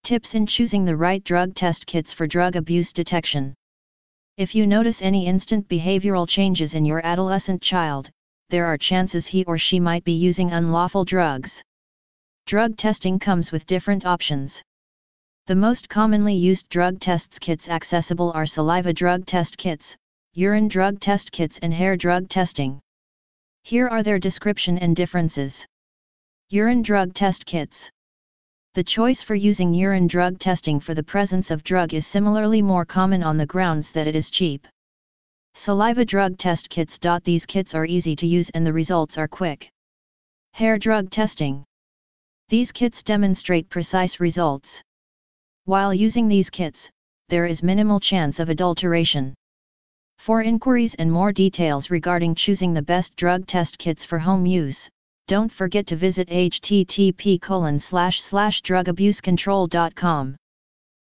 Tips in choosing the right drug test kits for drug abuse detection. If you notice any instant behavioral changes in your adolescent child, there are chances he or she might be using unlawful drugs. Drug testing comes with different options. The most commonly used drug tests kits accessible are saliva drug test kits, urine drug test kits and hair drug testing. Here are their description and differences. Urine drug test kits. The choice for using urine drug testing for the presence of drug is similarly more common on the grounds that it is cheap. Saliva drug test kits. These kits are easy to use and the results are quick. Hair drug testing. These kits demonstrate precise results. While using these kits, there is minimal chance of adulteration. For inquiries and more details regarding choosing the best drug test kits for home use, don't forget to visit http://drugabusecontrol.com.